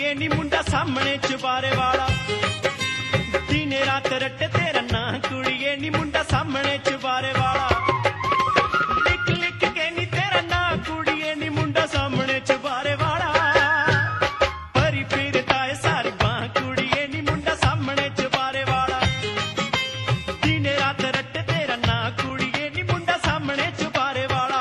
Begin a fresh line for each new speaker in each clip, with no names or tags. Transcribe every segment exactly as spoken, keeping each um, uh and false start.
कुड़िए नी मुंडा सामने चुबारे वाला दिन रात रट्टे तेरा ना कुड़िए नी मुंडा सामने चुबारे वाला लिख लिख के नी तेरा ना कुड़िए नी मुंडा सामने चुबारे वाला भरी फिरता है सारी बां कुड़िए नी मुंडा सामने चुबारे वाला दिन रात रट्टे तेरा ना कुड़िए नी मुंडा सामने चुबारे वाला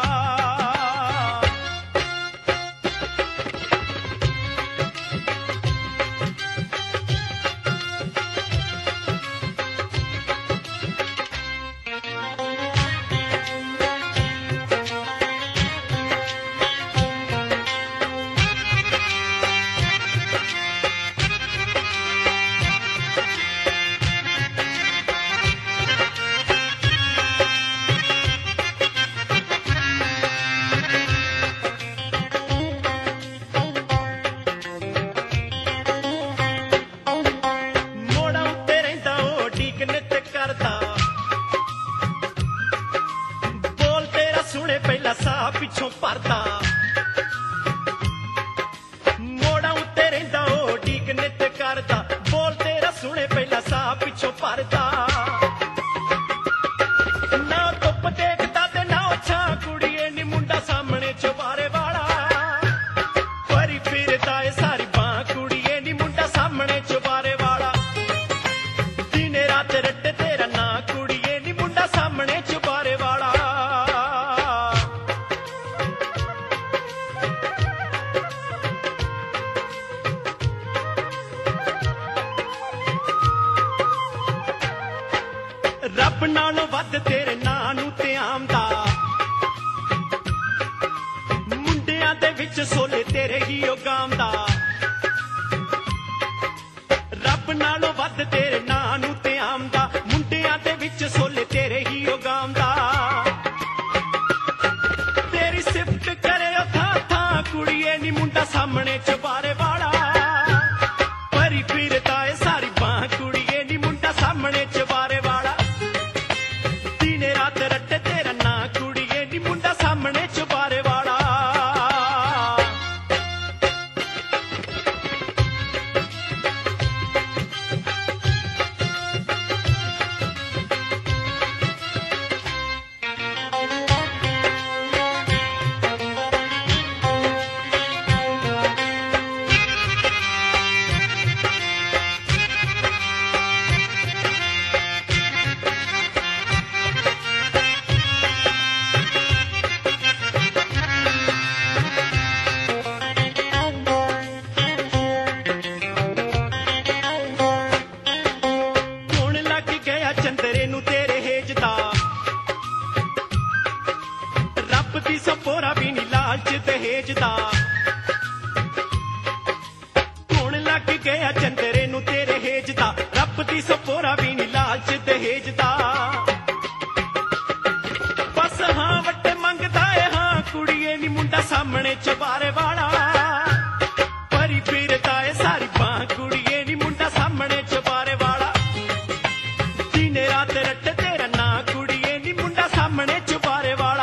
पहला सा पिछों परदा मोड़ा उत्ते रहिंदा ओ डीक नित करदा बोल तेरा सुने पहला सा पिछों परदा ना धुप देखदा ते ना छा कुड़िए नी मुंडा सामने चुबारे वाला भरी फिरदा ए सारी बां कुड़िए नी मुंडा सामने चुबारे वाला दिन रात रट्टे तेरा ना कुड़िए नी मुंडा सामने चुबारे वाला रब नालों वध तेरे नां नूं ते आमदा मुंडियां दे विच सोले तेरे ही ओ गांदा रब नालों वध तेरे नां नूं ते आमदा मुंडियां दे विच सोले तेरे ही ओ गांदा तेरी सिफत करे ओ था था कुड़िए नी मुंडा सामने चुबारे वाला भरी फिरदा ए सारी बां कुड़िए नी मुंडा सामने चुबारे वाला रात रट्टे तेरा ना कुड़िए नी मुंडा सामने चुबारे वाला चंदरे नू तेरे हेजदा रब दी सपोरा भी नी लालच दहेजदा हुण लग गया चंदरे नू तेरे हेजदा रब दी सपोरा भी नी लालच दहेजदा बस हां वट्टे मंगदा है हां कुड़िए नी मुंडा सामने चुबारे वाला भरी फिरदा है सारी बां कुड़िए नी मुंडा सामने चुबारे वाला रात रट्टे तेरा ना कुड़िए नी मुंडा सामने चुबारे वाला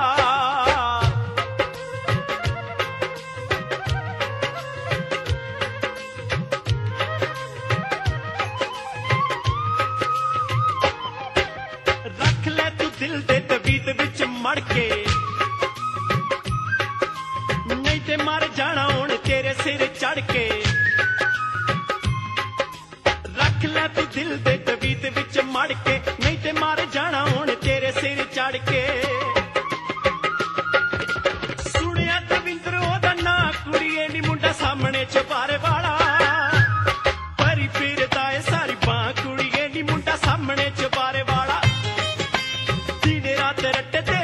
रख ले तू दिल दे तवीत विच मड़ के नहीं ते मर जाना हुण तेरे सिर चढ़ के रख ले तू दिल दे तवीत विच मड़ के नहीं ते मार जाना हुण तेरे सिर चढ़ के सुनिया दविंद्र ओदा ना कुड़िए नी मुंडा सामने चुबारे वाला भरी फिरदा ए सारी बां कुड़िए नी मुंडा सामने चुबारे वाला दिन रात रट्टे